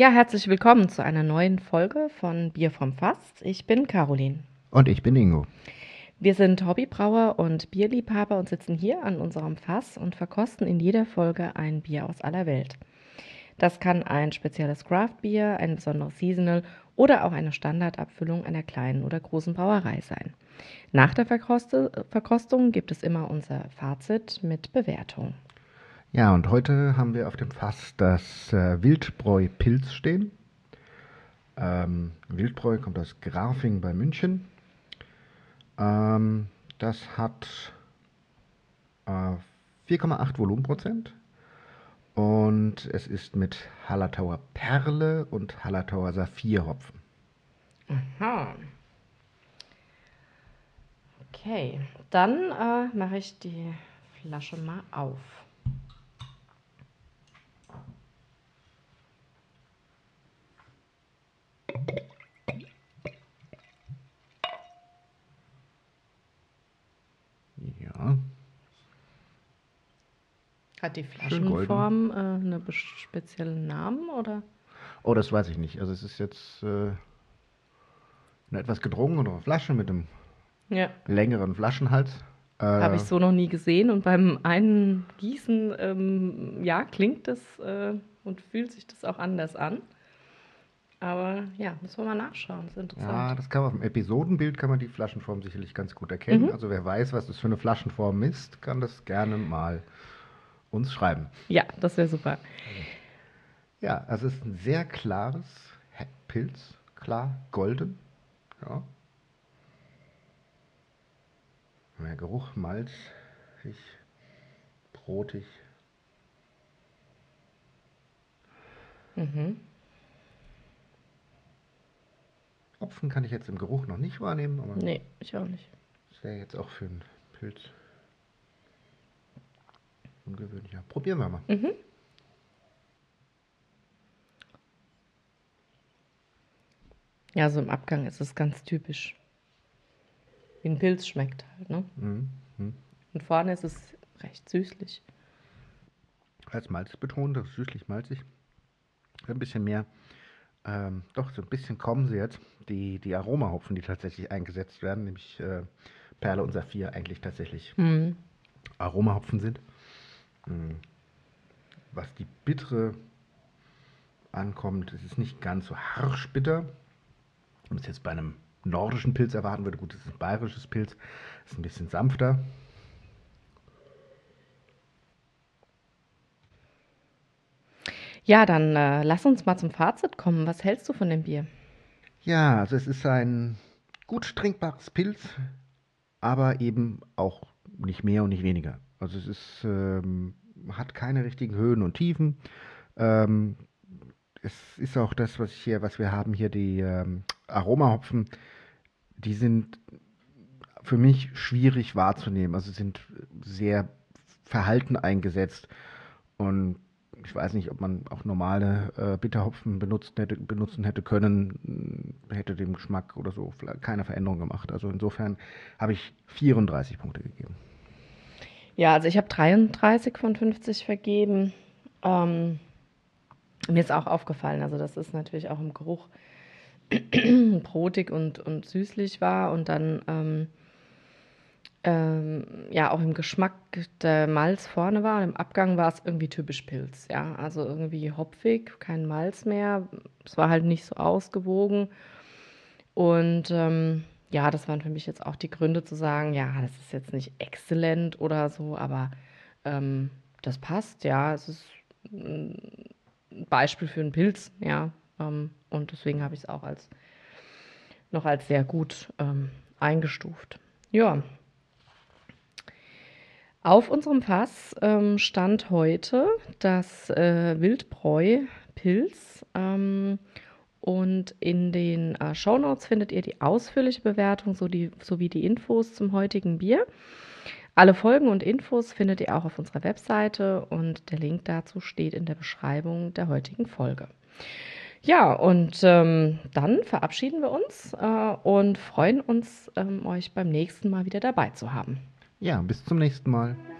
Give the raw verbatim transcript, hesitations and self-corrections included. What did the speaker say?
Ja, herzlich willkommen zu einer neuen Folge von Bier vom Fass. Ich bin Caroline. Und ich bin Ingo. Wir sind Hobbybrauer und Bierliebhaber und sitzen hier an unserem Fass und verkosten in jeder Folge ein Bier aus aller Welt. Das kann ein spezielles Craft-Bier, ein besonderes Seasonal oder auch eine Standardabfüllung einer kleinen oder großen Brauerei sein. Nach der Verkoste- Verkostung gibt es immer unser Fazit mit Bewertung. Ja, und heute haben wir auf dem Fass das äh, Wildbräu Pils stehen. Ähm, Wildbräu kommt aus Grafing bei München. Ähm, das hat äh, vier Komma acht Volumenprozent und es ist mit Hallertauer Perle und Hallertauer Saphirhopfen. Aha. Okay, dann äh, mache ich die Flasche mal auf. Ja, Hat die schön golden. Flaschenform äh, einen speziellen Namen oder? Oh, das weiß ich nicht. Also es ist jetzt äh, eine etwas gedrungenere Flasche mit einem Ja, längeren Flaschenhals. habe Äh, ich so noch nie gesehen und beim einen Gießen, ähm, ja, klingt das äh, und fühlt sich das auch anders an. Aber ja, müssen wir mal nachschauen, das ist Ja, interessant. das kann man auf dem Episodenbild kann man die Flaschenform sicherlich ganz gut erkennen. Mhm. Also wer weiß, was das für eine Flaschenform ist, kann das gerne mal uns schreiben. Ja, das wäre super. Ja, also es ist ein sehr klares He- Pilz, klar, golden. Ja. Der Geruch malzig, brotig. Mhm. Hopfen kann ich jetzt im Geruch noch nicht wahrnehmen, aber Nee, ich auch nicht. das wäre jetzt auch für einen Pilz ungewöhnlich. Ja, probieren wir mal. Mhm. Ja, so im Abgang ist es ganz typisch, wie ein Pilz schmeckt halt, ne? Mhm. Mhm. Und vorne ist es recht süßlich. Als Malz betont, das ist süßlich malzig. Ein bisschen mehr. Ähm, doch, so ein bisschen kommen sie jetzt. Die, die Aromahopfen, die tatsächlich eingesetzt werden, nämlich äh, Perle und Saphir, eigentlich tatsächlich Mhm. Aromahopfen sind. Mhm. Was die bittere ankommt, es ist nicht ganz so harsch bitter. Wenn man es jetzt bei einem nordischen Pilz erwarten würde, gut, es ist ein bayerisches Pilz, ist ein bisschen sanfter. Ja, dann äh, lass uns mal zum Fazit kommen. Was hältst du von dem Bier? Ja, also es ist ein gut trinkbares Pilz, aber eben auch nicht mehr und nicht weniger. Also es ist, ähm, hat keine richtigen Höhen und Tiefen. Ähm, es ist auch das, was ich hier, was wir haben hier, die ähm, Aromahopfen, die sind für mich schwierig wahrzunehmen. Also sind sehr verhalten eingesetzt. Und ich weiß nicht, ob man auch normale äh, Bitterhopfen benutzt hätte, benutzen hätte können, hätte dem Geschmack oder so keine Veränderung gemacht. Also insofern habe ich vierunddreißig Punkte gegeben. Ja, also ich habe dreiunddreißig von fünfzig vergeben. Ähm, mir ist auch aufgefallen, also das ist natürlich auch im Geruch brotig und, und süßlich war und dann ähm, ähm, ja auch im Geschmack der Malz vorne war und im Abgang war es irgendwie typisch Pilz, ja, also irgendwie hopfig, kein Malz mehr, es war halt nicht so ausgewogen und ähm, ja, das waren für mich jetzt auch die Gründe zu sagen, ja, das ist jetzt nicht exzellent oder so, aber ähm, das passt, ja, es ist ein Beispiel für einen Pilz, ja, ähm, und deswegen habe ich es auch als noch als sehr gut ähm, eingestuft. Ja, auf unserem Fass ähm, stand heute das äh, Wildbräu Pils. Ähm, und in den äh, Shownotes findet ihr die ausführliche Bewertung so die, sowie die Infos zum heutigen Bier. Alle Folgen und Infos findet ihr auch auf unserer Webseite und der Link dazu steht in der Beschreibung der heutigen Folge. Ja, und ähm, dann verabschieden wir uns äh, und freuen uns, ähm, euch beim nächsten Mal wieder dabei zu haben. Ja, bis zum nächsten Mal.